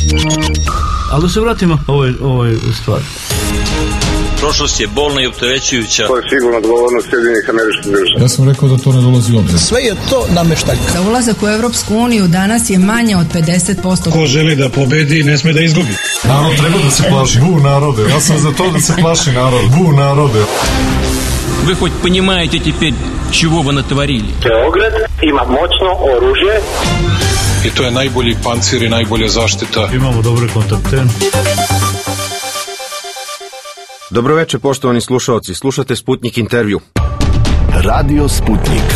Ali da se vratimo ovoj stvari. Prošlost je bolna i opterećujuća. To je sigurno odgovornost Sjedinjenih Američkih Država. Ja sam rekao da to ne dolazi u obzir. Sve je to nameštaljka. Za ulazak u Evropsku uniju danas je manje od 50%. Ko želi da pobedi, ne sme da izgubi. Narod treba da se plaši. Bu narode. Ja sam za to da se plaši narod. Bu narode. Вы хоть понимаете теперь, чего вы натворили? Beograd ima moćno oružje. I to je najbolji pancir i najbolja zaštita. Imamo dobre kontakte. Dobro večer, poštovani slušaoci. Slušate Sputnik intervju. Radio Sputnik.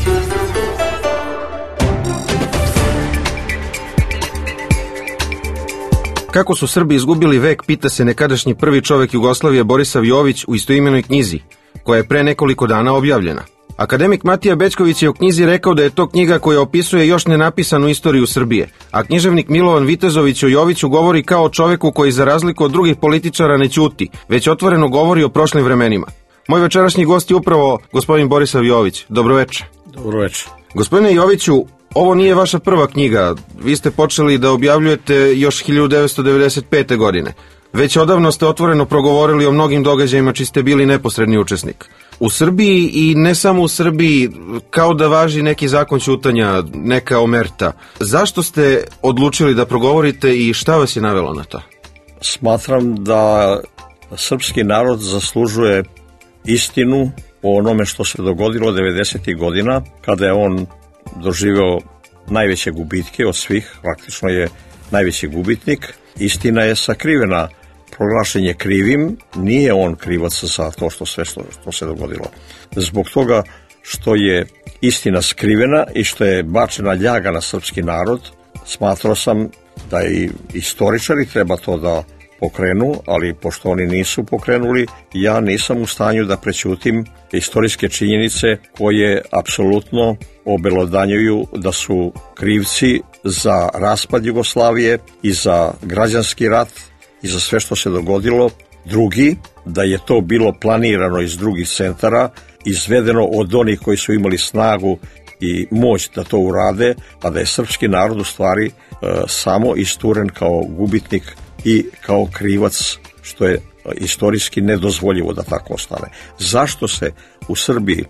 Kako su Srbi izgubili vek, pita se nekadašnji prvi čovek Jugoslavije Borisav Jović u istoimenoj knjizi, koja je pre nekoliko dana objavljena. Akademik Matija Bećković je u knjizi rekao da je to knjiga koja opisuje još nenapisanu istoriju Srbije, a književnik Milovan Vitezović o Joviću govori kao o čoveku koji za razliku od drugih političara ne ćuti, već otvoreno govori o prošlim vremenima. Moj večerašnji gost je upravo gospodin Borisav Jović. Dobro večer. Dobro večer. Gospodine Joviću, ovo nije vaša prva knjiga. Vi ste počeli da objavljujete još 1995. godine. Već odavno ste otvoreno progovorili o mnogim događajima čiji ste bili neposredni učesnik. U Srbiji i ne samo u Srbiji, kao da važi neki zakon ćutanja, neka omerta. Zašto ste odlučili da progovorite i šta vas je navelo na to? Smatram da srpski narod zaslužuje istinu o onome što se dogodilo 90. godina, kada je on doživeo najveće gubitke od svih, praktično je najveći gubitnik. Istina je sakrivena, proglašen je krivim, nije on krivac za to što se dogodilo. Zbog toga što je istina skrivena i što je bačena ljaga na srpski narod, smatrao sam da i istoričari treba to da pokrenu, ali pošto oni nisu pokrenuli, ja nisam u stanju da prećutim istorijske činjenice koje apsolutno obelodanjuju da su krivci za raspad Jugoslavije i za građanski rat i za sve što se dogodilo drugi, da je to bilo planirano iz drugih centara, izvedeno od onih koji su imali snagu i moć da to urade, a da je srpski narod u stvari samo isturen kao gubitnik i kao krivac, što je istorijski nedozvoljivo da tako ostane. Zašto se u Srbiji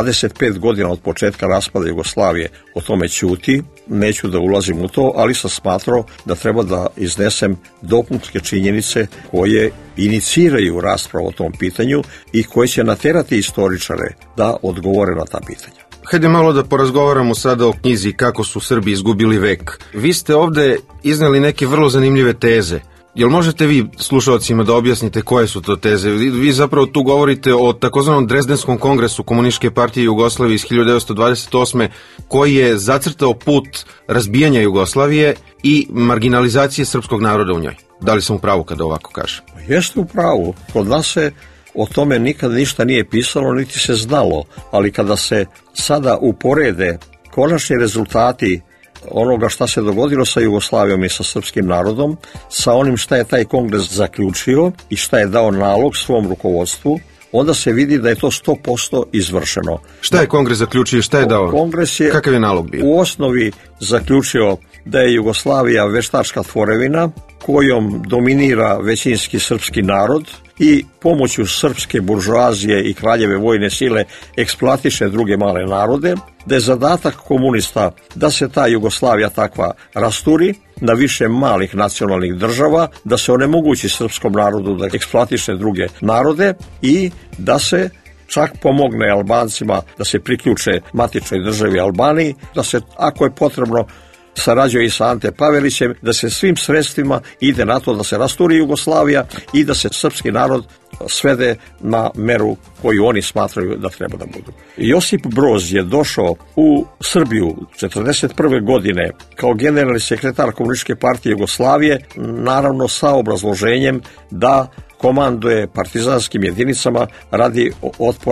25 godina od početka raspada Jugoslavije o tome ćuti, neću da ulazim u to, ali sam smatrao da treba da iznesem dopunske činjenice koje iniciraju raspravu o tom pitanju i koje će naterati istoričare da odgovore na ta pitanja. Hajde malo da porazgovaramo sada o knjizi Kako su Srbi izgubili vek. Vi ste ovde izneli neke vrlo zanimljive teze. Jel možete vi slušalcima da objasnite koje su to teze? Vi zapravo tu govorite o takozvanom Drezdenskom kongresu Komunističke partije Jugoslavije iz 1928. koji je zacrtao put razbijanja Jugoslavije i marginalizacije srpskog naroda u njoj. Da li sam u pravu kada ovako kažem? Jeste u pravu. Kod nas se o tome nikad ništa nije pisalo, niti se znalo, ali kada se sada uporede konačni rezultati onoga šta se dogodilo sa Jugoslavijom i sa srpskim narodom, sa onim šta je taj kongres zaključio i šta je dao nalog svom rukovodstvu, onda se vidi da je to 100% izvršeno. Šta je kongres zaključio i šta je dao? Kongres je, kakav je nalog bio? U osnovi zaključio da je Jugoslavija veštačka tvorevina kojom dominira većinski srpski narod i pomoću srpske buržoazije i kraljeve vojne sile eksploatiše druge male narode, da je zadatak komunista da se ta Jugoslavija takva rasturi na više malih nacionalnih država, da se onemogući srpskom narodu da eksploatiše druge narode i da se čak pomogne Albancima da se priključe matičnoj državi Albaniji, da se, ako je potrebno, sarađuje i sa Ante Pavelićem, da se svim sredstvima ide na to da se rasturi Jugoslavija i da se srpski narod svede na meru koju oni smatraju da treba da budu. Josip Broz je došao u Srbiju 1941. godine kao generalni sekretar Komunističke partije Jugoslavije, naravno sa obrazloženjem da komanduje partizanskim jedinicama radi otpora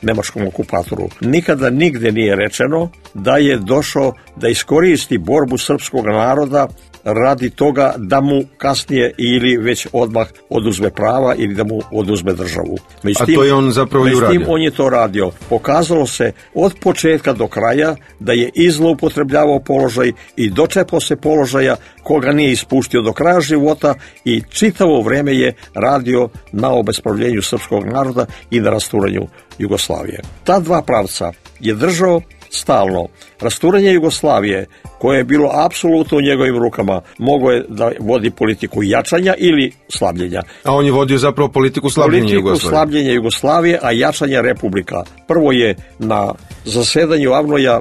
nemačkom okupatoru. Nikada nigde nije rečeno da je došao da iskoristi borbu srpskog naroda radi toga da mu kasnije ili već odmah oduzme prava ili da mu oduzme državu. A to je on zapravo i uradio. On je to radio. Pokazalo se od početka do kraja da je i zloupotrebljavao položaj i dočepao se položaja koga nije ispuštio do kraja života i čitavo vreme je radio na obespravljenju srpskog naroda i na rasturanju Jugoslavije. Ta dva pravca je držao stalno. Rasturanje Jugoslavije, koje je bilo apsolutno u njegovim rukama, mogao je da vodi politiku jačanja ili slabljenja. A on je vodio zapravo politiku slabljenja Jugoslavije, a jačanja republika. Prvo je na zasedanju Avnoja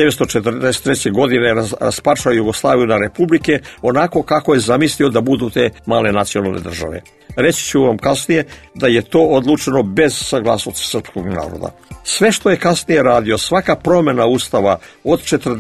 1943. godine rasparčao Jugoslaviju na republike onako kako je zamislio da budu te male nacionalne države. Reći ću vam kasnije da je to odlučeno bez saglasnosti srpskog naroda. Sve što je kasnije radio, svaka promjena ustava od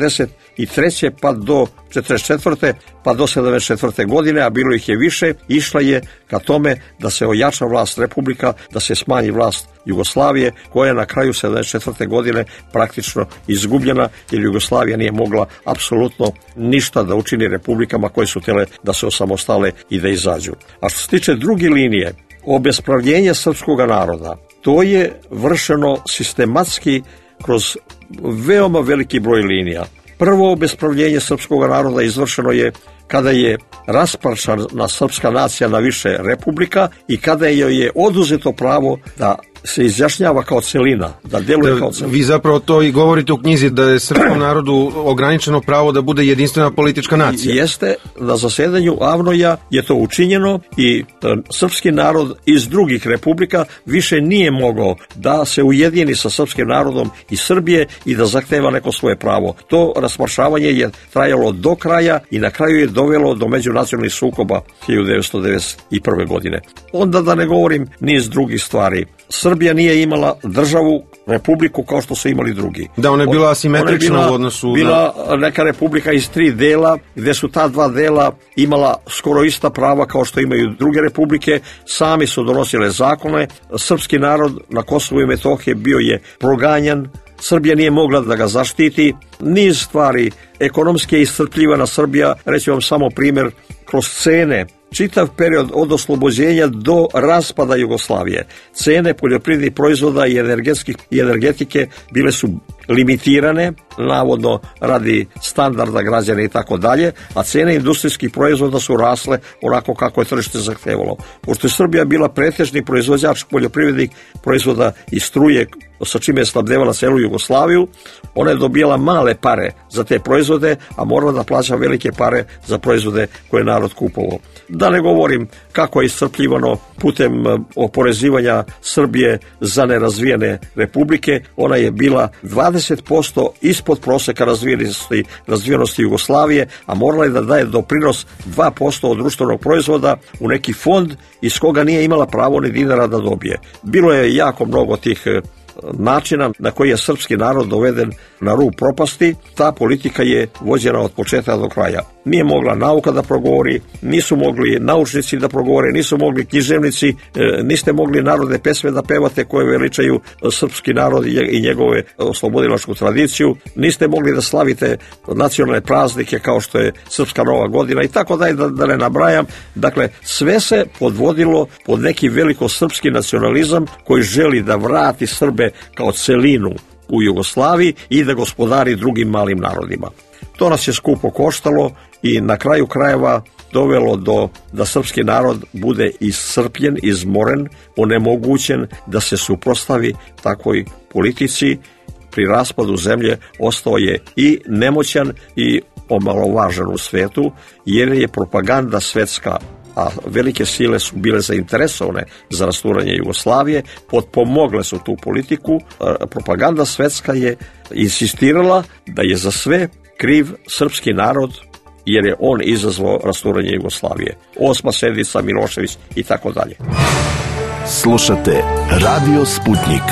43. pa do 44. pa do 74. godine, a bilo ih je više, išla je ka tome da se ojača vlast republika, da se smanji vlast Jugoslavije, koja je na kraju 74. godine praktično izgubljena, jer Jugoslavija nije mogla apsolutno ništa da učini republikama koje su htjele da se osamostale i da izađu. A što se tiče druge linije, obespravljenje srpskog naroda, to je vršeno sistematski kroz veoma veliki broj linija. Prvo obespravljenje srpskog naroda izvršeno je kada je rasparčana srpska nacija na više republika i kada joj je oduzeto pravo da se izjašnjava kao celina, da deluje kao celina. Vi zapravo to i govorite u knjizi, da je srpskom narodu ograničeno pravo da bude jedinstvena politička nacija. Jeste, na zasedanju Avnoja je to učinjeno i srpski narod iz drugih republika više nije mogao da se ujedini sa srpskim narodom iz Srbije i da zahteva neko svoje pravo. To rasparčavanje je trajalo do kraja i na kraju je dovelo do međunacionalnih sukoba 1991. godine. Onda da ne govorim niz drugih stvari. Srbija nije imala državu, republiku kao što su imali drugi. Da, ona je bila asimetrična u odnosu na... Bila neka republika iz 3 dela, gde su ta 2 dela imala skoro ista prava kao što imaju druge republike, sami su donosile zakone, srpski narod na Kosovu i Metohiji bio je proganjan, Srbija nije mogla da ga zaštiti, niz stvari, ekonomski je iscrpljivana Srbija, reći vam samo primjer, kroz cene, čitav period od oslobođenja do raspada Jugoslavije. Cene poljoprivrednih proizvoda i energetike bile su limitirane, navodno radi standarda građana i tako dalje, a cene industrijskih proizvoda su rasle onako kako je tržište zahtevalo. Pošto je Srbija bila pretežni proizvođač poljoprivrednih proizvoda i struje, sa čime je snabdevala celu Jugoslaviju, ona je dobijala male pare za te proizvode, a morala da plaća velike pare za proizvode koje je narod kupovao. Da ne govorim kako je iscrpljivano putem oporezivanja Srbije za nerazvijene republike, ona je bila 20% ispod proseka razvijenosti Jugoslavije, a morala je da daje doprinos 2% od društvenog proizvoda u neki fond iz koga nije imala pravo ni dinara da dobije. Bilo je jako mnogo tih načina na koji je srpski narod doveden na rub propasti. Ta politika je vođena od početka do kraja. Nije mogla nauka da progovori, nisu mogli naučnici da progovore, nisu mogli književnici, niste mogli narodne pesme da pevate koje veličaju srpski narod i njegove oslobodilačku tradiciju, niste mogli da slavite nacionalne praznike kao što je Srpska Nova godina i tako da ne nabrajam. Dakle, sve se podvodilo pod neki veliko srpski nacionalizam koji želi da vrati Srbe kao celinu u Jugoslaviji i da gospodari drugim malim narodima. To nas je skupo koštalo i na kraju krajeva dovelo da srpski narod bude iscrpljen, izmoren, onemogućen da se suprotstavi takvoj politici. Pri raspadu zemlje ostao je i nemoćan i omalovažen u svetu, jer je propaganda svetska, a velike sile su bile zainteresovane za rasturanje Jugoslavije, potpomogle su tu politiku. Propaganda svetska je insistirala da je za sve kriv srpski narod, jer je on izazvao rasturanje Jugoslavije. Osma sedmica, Milošević i tako dalje. Slušate Radio Sputnik.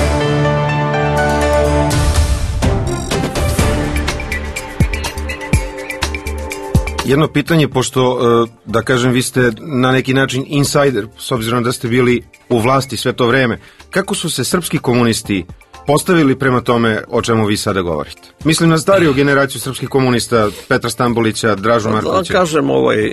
Jedno pitanje, pošto, da kažem, vi ste na neki način insider, s obzirom da ste bili u vlasti sve to vreme. Kako su se srpski komunisti postavili prema tome o čemu vi sada govorite? Mislim na stariju generaciju srpskih komunista, Petra Stambolića, Dražu Markovića. Da kažem,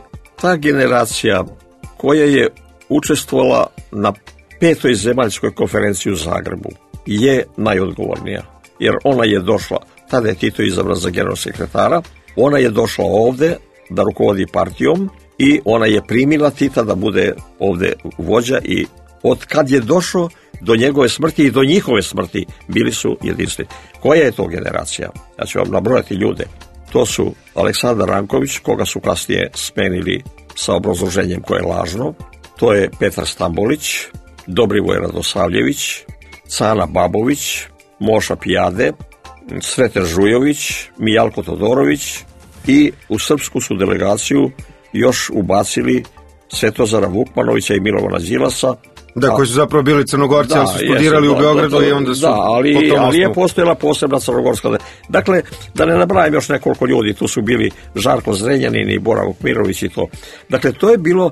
ta generacija koja je učestvovala na 5. zemaljskoj konferenciji u Zagrebu je najodgovornija. Jer ona je došla, tada je Tito izabran za generalnog sekretara, ona je došla ovde da rukovodi partijom i ona je primila Tita da bude ovde vođa i od kad je došao do njegove smrti i do njihove smrti bili su jedinstveni. Koja je to generacija? Ja ću vam nabrojati ljude. To su Aleksandar Ranković, koga su kasnije smenili sa obrazloženjem koje je lažno. To je Petar Stambolić, Dobrivoj Radosavljević, Cana Babović, Moša Pijade, Sreten Žujović, Mijalko Todorović i u srpsku su delegaciju još ubacili Svetozara Vukmanovića i Milovana Đilasa. Da, koji su zapravo bili Crnogorci, ali su studirali u Beogradu i onda su... Da, ali je postojala posebna crnogorska... Dakle, da ne nabrajam još nekoliko ljudi, tu su bili Žarko Zrenjanin i Bora Vukmirović i to. Dakle, to je bilo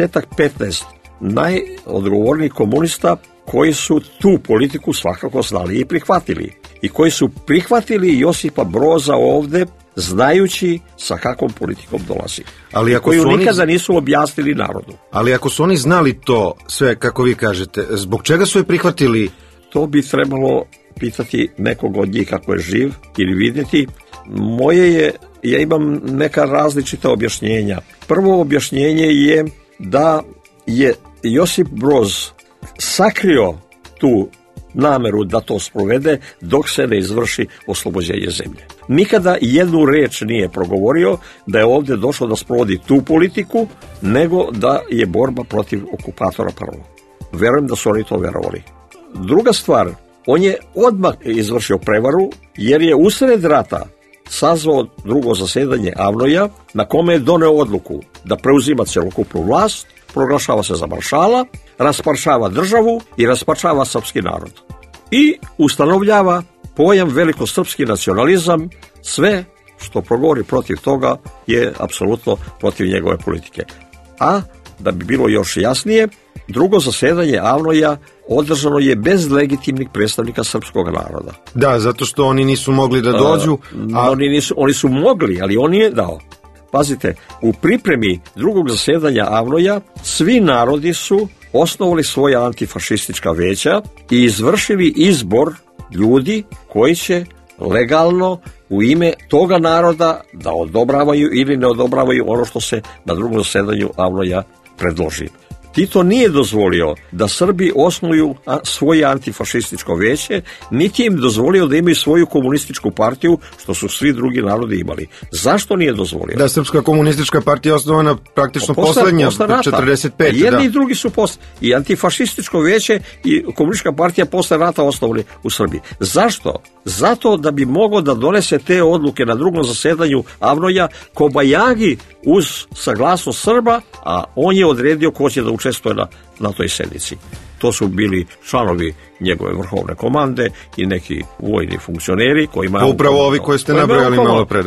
10-15 najodgovornijih komunista koji su tu politiku svakako znali i prihvatili. I koji su prihvatili Josipa Broza ovde, znajući sa kakvom politikom dolazi. Ali ako koju nikada nisu objasnili narodu. Ali ako su oni znali to sve, kako vi kažete, zbog čega su je prihvatili? To bi trebalo pitati nekog od njih kako je živ ili vidjeti. Moje je, ja imam neka različita objašnjenja. Prvo objašnjenje je da je Josip Broz sakrio tu nameru da to sprovede dok se ne izvrši oslobođenje zemlje. Nikada jednu reč nije progovorio da je ovdje došlo da sprovodi tu politiku, nego da je borba protiv okupatora prvo. Verujem da su oni to verovali. Druga stvar, on je odmah izvršio prevaru jer je usred rata sazvao drugo zasedanje Avnoja na kome je doneo odluku da preuzima celokupnu vlast, proglašava se za maršala, rasparčava državu i rasparčava srpski narod. I ustanovljava pojam velikosrpski nacionalizam, sve što progovori protiv toga je apsolutno protiv njegove politike. A da bi bilo još jasnije, drugo zasedanje Avnoja održano je bez legitimnih predstavnika srpskog naroda. Da, zato što oni nisu mogli da dođu. Oni su mogli, ali on je dao. Pazite, u pripremi drugog zasedanja Avnoja svi narodi su osnovali svoja antifašistička veća i izvršili izbor ljudi koji će legalno u ime toga naroda da odobravaju ili ne odobravaju ono što se na drugom zasedanju Avnoja predloži. Tito nije dozvolio da Srbi osnuju svoje antifašističko veće, niti im dozvolio da imaju svoju komunističku partiju, što su svi drugi narodi imali. Zašto nije dozvolio? Da, Srpska komunistička partija je osnovana praktično poslednja, 45. Jedni i drugi su i antifašističko veće i komunistička partija posle rata osnovali u Srbiji. Zašto? Zato da bi mogao da donese te odluke na drugom zasedanju Avnoja Kobajagi uz saglasnost Srba, a on je odredio ko će da učestvuje na toj sednici. To su bili članovi njegove vrhovne komande i neki vojni funkcioneri koji imaju... Upravo ovi koji ste nabrojali malo pre.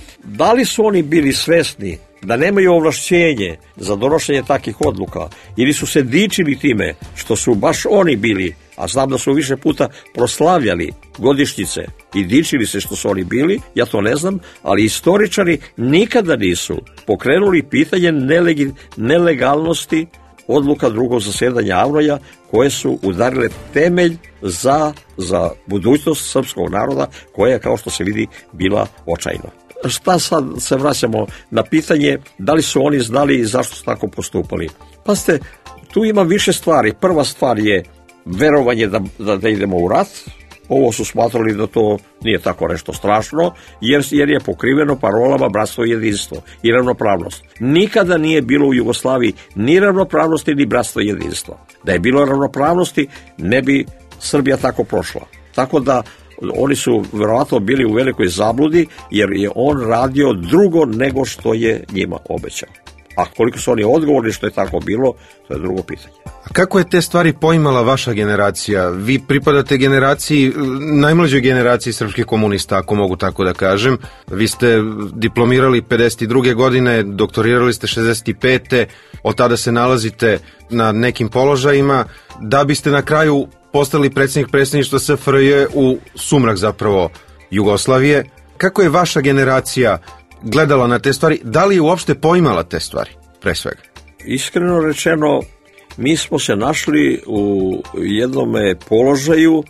Da li su oni bili svesni da nemaju ovlašćenje za donošenje takih odluka ili su se dičili time što su baš oni bili, a znam da su više puta proslavljali godišnjice i dičili se što su oni bili, ja to ne znam, ali istoričari nikada nisu pokrenuli pitanje nelegalnosti odluka drugog zasedanja Avnoja koje su udarile temelj za budućnost srpskog naroda koja je, kao što se vidi, bila očajna. Šta sad se vraćamo na pitanje da li su oni znali i zašto su tako postupali? Pazite, tu ima više stvari. Prva stvar je verovanje da idemo u rat. Ovo su smatrali da to nije tako nešto strašno, jer je pokriveno parolama bratstvo i jedinstvo i ravnopravnost. Nikada nije bilo u Jugoslaviji ni ravnopravnosti ni bratstvo i jedinstva. Da je bilo ravnopravnosti, ne bi Srbija tako prošla. Tako da oni su verovatno bili u velikoj zabludi, jer je on radio drugo nego što je njima obećao. A koliko su oni odgovorni što je tako bilo, to je drugo pitanje. A kako je te stvari poimala vaša generacija? Vi pripadate generaciji, najmlađoj generaciji srpskih komunista, ako mogu tako da kažem. Vi ste diplomirali 52. godine, doktorirali ste 65. Od tada se nalazite na nekim položajima, da biste na kraju postali predsjednik predsjedništva SFRJ u sumrak zapravo Jugoslavije. Kako je vaša generacija gledala na te stvari? Da li je uopšte poimala te stvari, pre svega? Iskreno rečeno, mi smo se našli u jednom položaju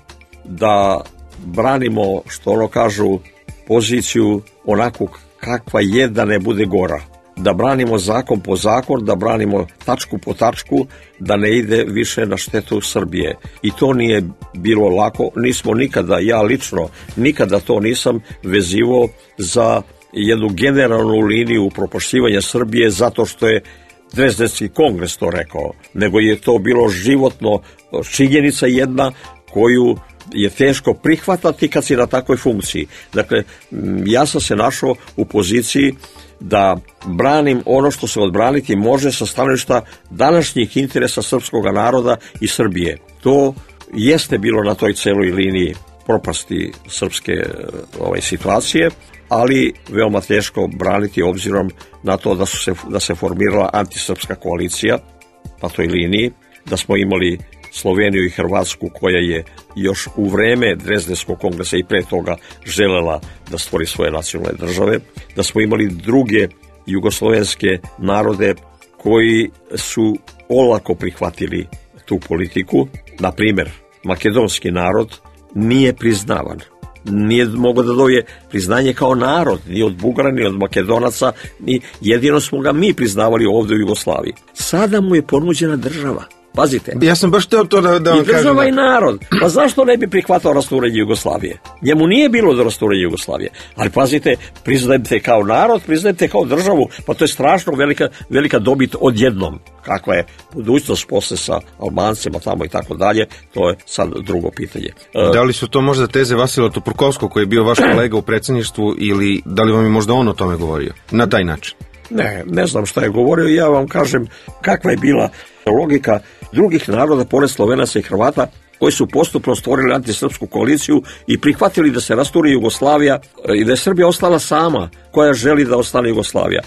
da branimo, što ono kažu, poziciju onako kakva je, da ne bude gora. Da branimo zakon po zakon, da branimo tačku po tačku, da ne ide više na štetu Srbije. I to nije bilo lako, nismo nikada, ja lično, nikada to nisam vezivao za jednu generalnu liniju upropašćivanja Srbije zato što je Dresdenski kongres to rekao, nego je to bilo životno činjenica jedna koju je teško prihvatati kad si na takvoj funkciji. Dakle, ja sam se našao u poziciji da branim ono što se odbraniti može sa stanovišta današnjih interesa srpskog naroda i Srbije. To jeste bilo na toj celoj liniji propasti srpske situacije, ali veoma teško braniti obzirom na to da se formirala antisrpska koalicija na toj liniji, da smo imali Sloveniju i Hrvatsku koja je još u vreme Dresdenskog kongresa i pre toga želela da stvori svoje nacionalne države, da smo imali druge jugoslovenske narode koji su olako prihvatili tu politiku. Na primjer, makedonski narod nije priznavan. Nije mogao da dobije priznanje kao narod, ni od Bugara, ni od Makedonaca, ni jedino smo ga mi priznavali ovdje u Jugoslaviji. Sada mu je ponuđena država. Pazite. Ja sam baš teo to da vam kažem. I država i narod. Pa zašto ne bi prihvatao rasturenje Jugoslavije? Njemu nije bilo do rasturenja Jugoslavije. Ali pazite, priznajte kao narod, priznajte kao državu. Pa to je strašno velika dobit odjednom. Kakva je budućnost posle sa Albancima tamo i tako dalje, to je sad drugo pitanje. Da li su to možda teze Vasila Topurkovskog koji je bio vaš kolega u predsjedništvu ili da li vam je možda on o tome govorio? Na taj način? Ne znam šta je govorio, ja vam kažem kakva je bila logika drugih naroda, pored Slovenaca i Hrvata, koji su postupno stvorili antisrpsku koaliciju i prihvatili da se rasturi Jugoslavija i da je Srbija ostala sama koja želi da ostane Jugoslavija.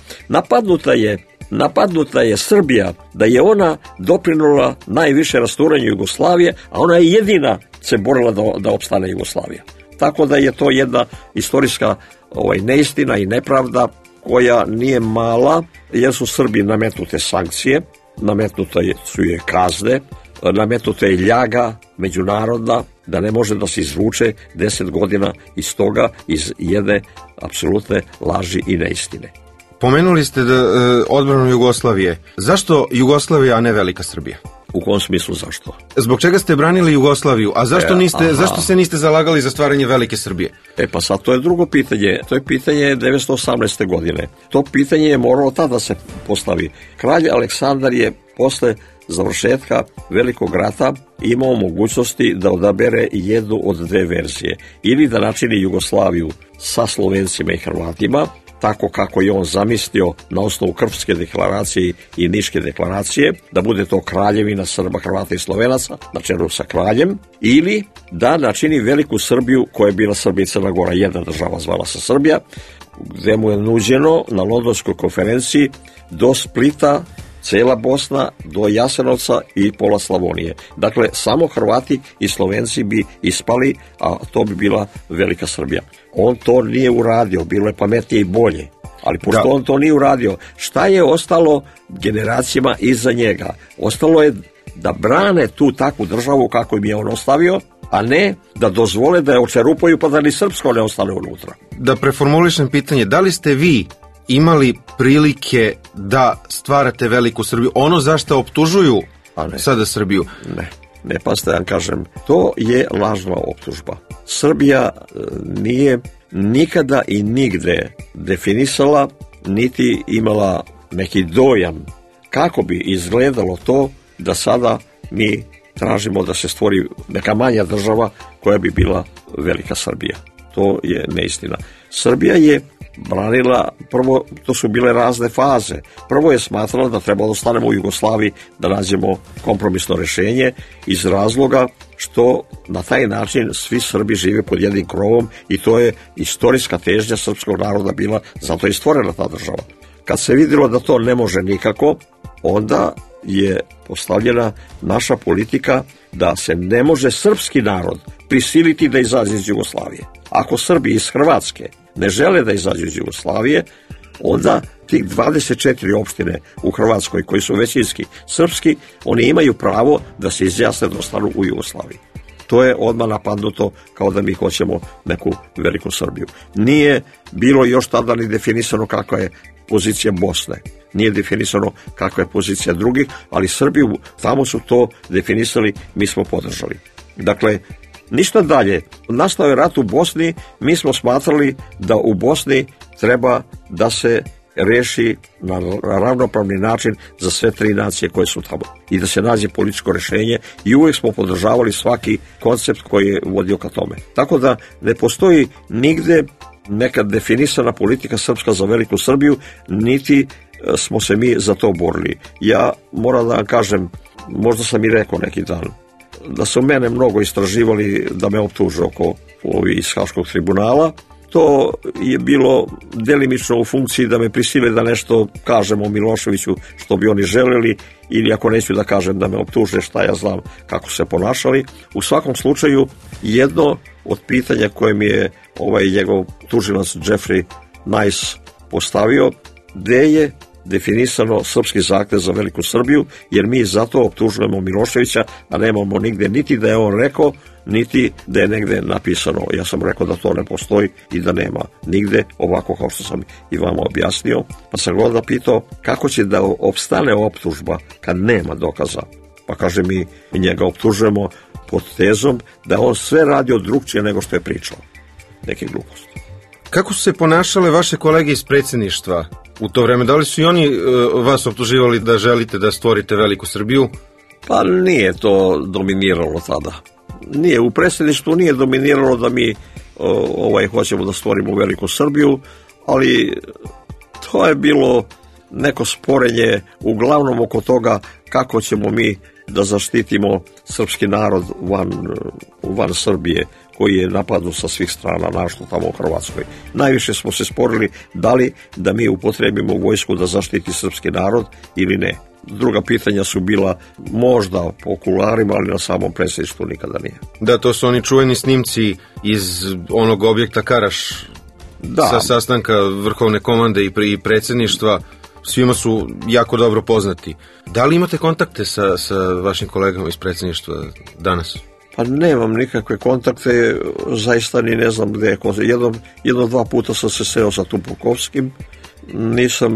Napadnuta je Srbija, da je ona doprinula najviše rasturanju Jugoslavije, a ona je jedina se borila da opstane Jugoslavija. Tako da je to jedna istorijska neistina i nepravda koja nije mala, jer su Srbi nametnute sankcije, nametnute su je kazne, nametnuta je ljaga međunarodna, da ne može da se izvuče 10 godina iz toga, iz jedne apsolutne laži i neistine. Pomenuli ste odbranu Jugoslavije. Zašto Jugoslavija, a ne Velika Srbija? U kom smislu zašto? Zbog čega ste branili Jugoslaviju, a zašto se niste zalagali za stvaranje Velike Srbije? Pa sad to je drugo pitanje. To je pitanje 1918. godine. To pitanje je moralo tada se postavi. Kralj Aleksandar je posle završetka Velikog rata imao mogućnosti da odabere jednu od dve verzije. Ili da načini Jugoslaviju sa Slovencima i Hrvatima, tako kako je on zamislio na osnovu Krfske deklaracije i Niške deklaracije, da bude to kraljevina Srba, Hrvata i Slovenaca, na čelu sa kraljem, ili da načini veliku Srbiju, koja je bila Srbija i Crna Gora, jedna država zvala se Srbija, gde mu je nuđeno na Londonskoj konferenciji do Splita, cela Bosna, do Jasenovca i pola Slavonije. Dakle, samo Hrvati i Slovenci bi ispali, a to bi bila Velika Srbija. On to nije uradio, bilo je pametnije i bolje. Ali pošto on to nije uradio, šta je ostalo generacijama iza njega? Ostalo je da brane tu takvu državu kako im je on ostavio, a ne da dozvole da je očerupaju pa da ni srpsko ne ostane unutra. Da preformulišem pitanje, da li ste vi imali prilike da stvarate Veliku Srbiju? Ono zašto optužuju sada Srbiju? Ne, pa ste vam kažem, to je lažna optužba. Srbija nije nikada i nigde definisala, niti imala neki dojam kako bi izgledalo to da sada mi tražimo da se stvori neka manja država koja bi bila Velika Srbija. To je neistina. Srbija je branila, prvo, to su bile razne faze. Prvo je smatrala da treba da ostanemo u Jugoslaviji, da nađemo kompromisno rešenje iz razloga što na taj način svi Srbi žive pod jednim krovom i to je istorijska težnja srpskog naroda bila, zato je stvorena ta država. Kad se vidjelo da to ne može nikako, onda je postavljena naša politika da se ne može srpski narod prisiliti da izađe iz Jugoslavije. Ako Srbi iz Hrvatske ne žele da izađu iz Jugoslavije, onda tih 24 opštine u Hrvatskoj koji su većinski srpski, oni imaju pravo da se izjasne da ostanu u Jugoslaviji. To je odmah napadnuto kao da mi hoćemo neku veliku Srbiju. Nije bilo još tada ni definisano kakva je pozicija Bosne. Nije definisano kakva je pozicija drugih, ali Srbiju, tamo su to definisali, mi smo podržali. Dakle, ništa dalje. Nastao je rat u Bosni, mi smo smatrali da u Bosni treba da se reši na ravnopravni način za sve tri nacije koje su tamo i da se nađe političko rešenje i uvijek smo podržavali svaki koncept koji je vodio ka tome. Tako da ne postoji nigde neka definisana politika srpska za veliku Srbiju, niti smo se mi za to borili. Ja moram da vam kažem, možda sam i rekao neki dan, da su mene mnogo istraživali da me optuže oko iz Haškog tribunala. To je bilo delimično u funkciji da me prisile da nešto kažem o Miloševiću što bi oni želeli, ili ako neću da kažem da me optuže, šta ja znam kako se ponašali. U svakom slučaju, jedno od pitanja koje mi je njegov tužilac Jeffrey Nice postavio, gde je definisano srpski zahtev za veliku Srbiju, jer mi zato optužujemo Miloševića, a nemamo nigde niti da je on rekao, niti da je negde napisano. Ja sam rekao da to ne postoji i da nema nigde, ovako kao što sam i vama objasnio. Pa sam ga onda pitao kako će da opstane optužba kad nema dokaza. Pa kaže, mi njega optužujemo pod tezom da on sve radio drugčije nego što je pričao. Neke gluposti. Kako su se ponašale vaše kolege iz predsjedništva u to vreme? Da li su i oni vas optuživali da želite da stvorite veliku Srbiju? Pa nije to dominiralo tada. Nije, u predsjedništvu nije dominiralo da mi hoćemo da stvorimo veliku Srbiju, ali to je bilo neko sporenje uglavnom oko toga kako ćemo mi da zaštitimo srpski narod van Srbije, koji je napadnut sa svih strana, našto tamo u Hrvatskoj. Najviše smo se sporili da li da mi upotrebimo vojsku da zaštiti srpski narod ili ne. Druga pitanja su bila možda po kularima, ali na samom predsjedništvu nikada nije. Da, to su oni čuveni snimci iz onog objekta Karaš, sa sastanka vrhovne komande i predsjedništva. Svima su jako dobro poznati. Da li imate kontakte sa vašim kolegama iz predsjedništva danas? Pa nemam nikakve kontakte, zaista ni ne znam gde je. Jedno, dva puta sam se sreo sa Tupukovskim. Nisam,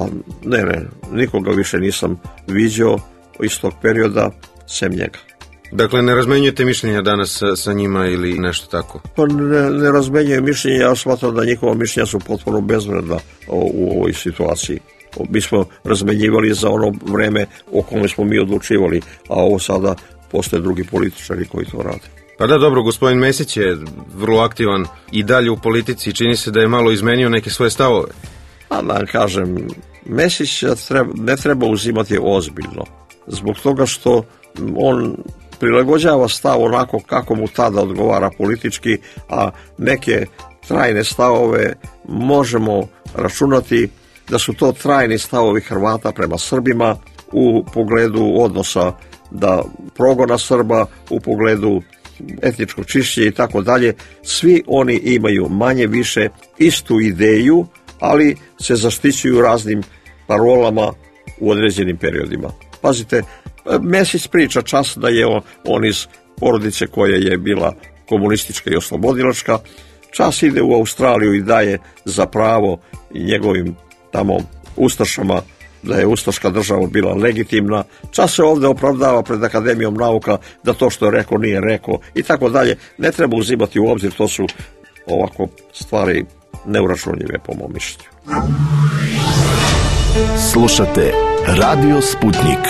nikoga više nisam viđao iz tog perioda, sem njega. Dakle, ne razmenjujete mišljenja danas sa njima ili nešto tako? Pa ne razmenjujem mišljenja, ja smatram da njihova mišljenja su potpuno bezvredna u ovoj situaciji. Mi smo razmenjivali za ono vreme o kome smo mi odlučivali, a ovo sada postoje drugi političari koji to rade. Pa da, dobro, gospodin Mesić je vrlo aktivan i dalje u politici, čini se da je malo izmenio neke svoje stavove. A da kažem, Mesić ne treba uzimati ozbiljno, zbog toga što on prilagođava stav onako kako mu tada odgovara politički, a neke trajne stavove možemo računati da su to trajni stavovi Hrvata prema Srbima u pogledu odnosa da progona Srba, u pogledu etničkog čišćenja i tako dalje. Svi oni imaju manje više istu ideju, ali se zaštićuju raznim parolama u određenim periodima. Pazite, Mesić priča čas da je on iz porodice koja je bila komunistička i oslobodilačka, čas ide u Australiju i daje za pravo njegovim tamo ustašama da je ustaška država bila legitimna, čas se ovdje opravdava pred Akademijom nauka da to što je rekao nije rekao i tako dalje. Ne treba uzimati u obzir, to su ovako stvari neuračunljive po mom mišljenju. Slušate Radio Sputnik.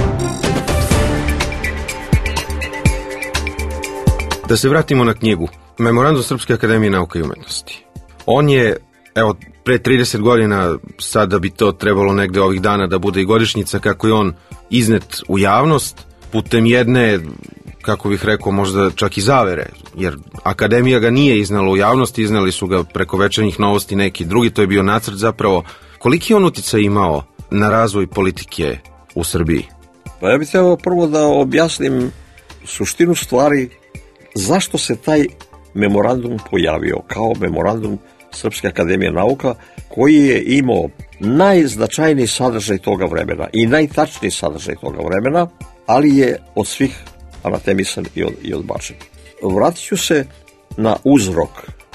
Da se vratimo na knjigu. Memorandum Srpske akademije nauka i umetnosti. On je, evo, pre 30 godina, sada bi to trebalo negde ovih dana da bude i godišnjica, kako je on iznet u javnost putem jedne, kako bih rekao, možda čak i zavere, jer akademija ga nije iznala u javnost, iznali su ga preko Večernjih novosti neki drugi, to je bio nacrt zapravo. Koliki je on uticaj imao na razvoj politike u Srbiji? Pa ja bih trebao prvo da objasnim suštinu stvari, zašto se taj memorandum pojavio kao memorandum Srpske akademije nauka, koji je imao najznačajniji sadržaj toga vremena i najtačniji sadržaj toga vremena, ali je od svih anatemisan i odbačen. Vratit ću se na uzrok.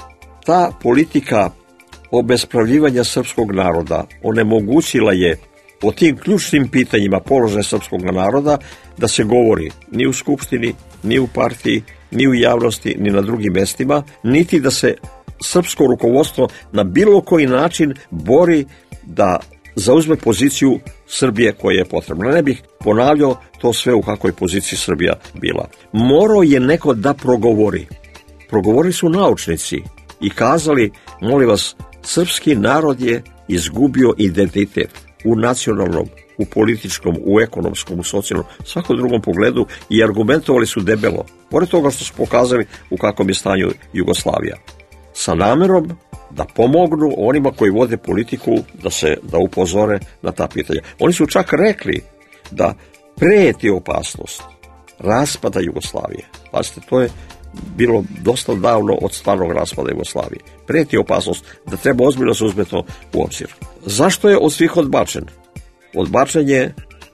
Ta politika obespravljivanja srpskog naroda onemogućila je o tim ključnim pitanjima položaja srpskog naroda da se govori ni u skupštini, ni u partiji, ni u javnosti, ni na drugim mestima, niti da se srpsko rukovodstvo na bilo koji način bori da zauzme poziciju Srbije koja je potrebna. Ne bih ponavljao to sve u kakvoj poziciji Srbija bila. Morao je neko da progovori. Progovorili su naučnici i kazali, molim vas, srpski narod je izgubio identitet u nacionalnom, u političkom, u ekonomskom, u socijalnom, svakom drugom pogledu i argumentovali su debelo. Pored toga što su pokazali u kakvom je stanju Jugoslavija. Sa namerom da pomognu onima koji vode politiku da upozore na ta pitanja. Oni su čak rekli da preti opasnost raspada Jugoslavije. Pazite, to je bilo dosta davno od stvarnog raspada Jugoslavije. Preti opasnost da treba ozbiljno se uzme to u obzir. Zašto je od svih odbačen? Odbačen je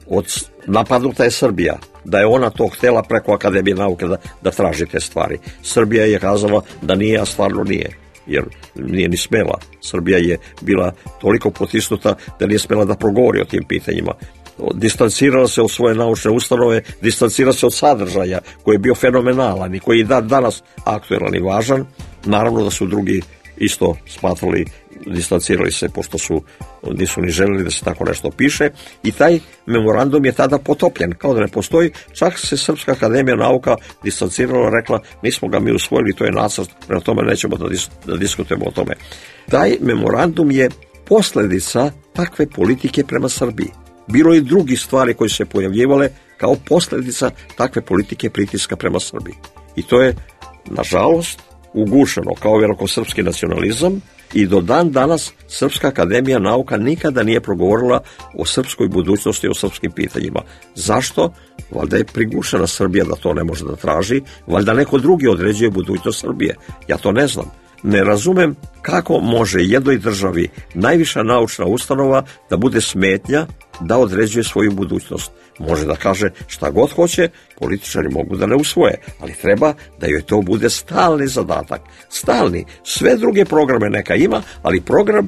napadnuta je Srbija, da je ona to htela preko Akademije nauke da traži te stvari. Srbija je kazala da nije, a stvarno nije, jer nije ni smela. Srbija je bila toliko potisnuta da nije smela da progovori o tim pitanjima. Distancirala se od svoje naučne ustanove, distancirala se od sadržaja koji je bio fenomenalan i koji je danas aktuelan i važan. Naravno da su drugi isto smatrali, distancirali se pošto nisu ni želeli da se tako nešto piše i taj memorandum je tada potopljen, kao da ne postoji. Čak se Srpska akademija nauka distancirala, rekla nismo ga mi usvojili, to je nacrt, prema tome nećemo da diskutujemo o tome. Taj memorandum je posledica takve politike prema Srbiji. Bilo je drugih stvari koje su se pojavljivale kao posledica takve politike pritiska prema Srbiji. I to je, nažalost, ugušeno kao velikosrpski nacionalizam i do dan danas Srpska akademija nauka nikada nije progovorila o srpskoj budućnosti, o srpskim pitanjima. Zašto? Valjda je prigušena Srbija da to ne može da traži, valjda neko drugi određuje budućnost Srbije. Ja to ne znam. Ne razumem kako može jednoj državi najviša naučna ustanova da bude smetnja da određuje svoju budućnost. Može da kaže šta god hoće, političari mogu da ne usvoje, ali treba da joj to bude stalni zadatak. Stalni. Sve druge programe neka ima, ali program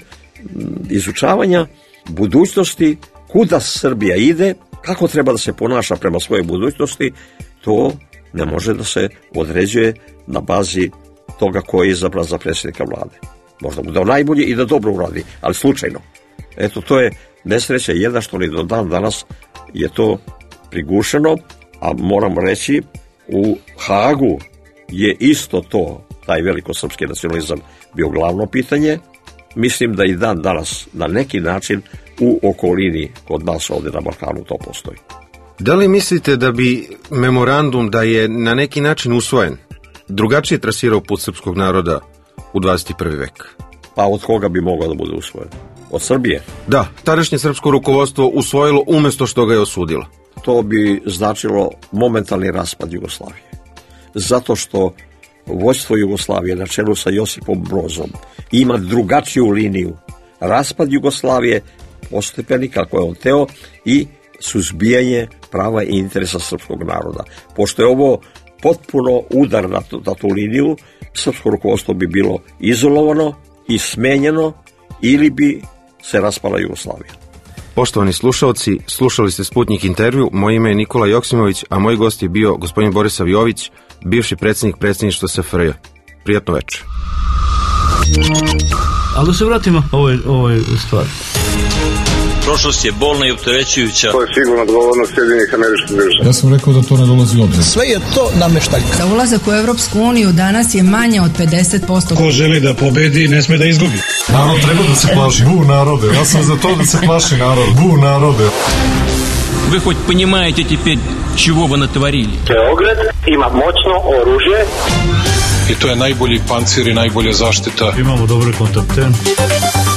izučavanja budućnosti, kuda Srbija ide, kako treba da se ponaša prema svojoj budućnosti, to ne može da se određuje na bazi toga ko je izabran za predsjednika vlade. Možda bude najbolji i da dobro uradi, ali slučajno. Eto, to je nesreća jedna što ni do dan danas je to prigušeno, a moram reći, u Hagu je isto to, taj velikosrpski nacionalizam, bio glavno pitanje. Mislim da i dan danas na neki način u okolini kod nas ovdje na Balkanu to postoji. Da li mislite da bi memorandum, da je na neki način usvojen, drugačije trasirao put srpskog naroda u 21. vek? Pa od koga bi mogao da bude usvojen? Od Srbije? Da, tadašnje srpsko rukovodstvo usvojilo umesto što ga je osudilo. To bi značilo momentalni raspad Jugoslavije. Zato što vođstvo Jugoslavije na čelu sa Josipom Brozom ima drugačiju liniju. Raspad Jugoslavije postepeni, kako je on teo, i suzbijanje prava i interesa srpskog naroda. Pošto je ovo potpuno udar na tu liniju, srpsko rukovodstvo bi bilo izolovano i smenjeno ili bi se raspala Jugoslavija. Poštovani slušalci, slušali ste Sputnik intervju, moje ime je Nikola Joksimović, a moj gost je bio gospodin Borisav Jović, bivši predsjednik predsjedništva SFRJ. Prijatno večer. Ali da se vratimo ovoj stvari. Prošlost je bolna i opterećujuća. To je sigurno odgovornost Sjedinjenih Američkih Država. Ja sam rekao da to ne dolazi u obzir. Sve je to nameštaljka. Za ulazak u Evropsku uniju danas je manje od 50%. Ko želi da pobedi, ne sme da izgubi. Narod treba da se plaši. Bu narode. Ja sam za to da se plaši narod. Bu narode. Вы хоть понимаете теперь, чего вы натворили? Beograd ima moćno oružje. I to je najbolji pancir i najbolja zaštita. Imamo dobre kontakte.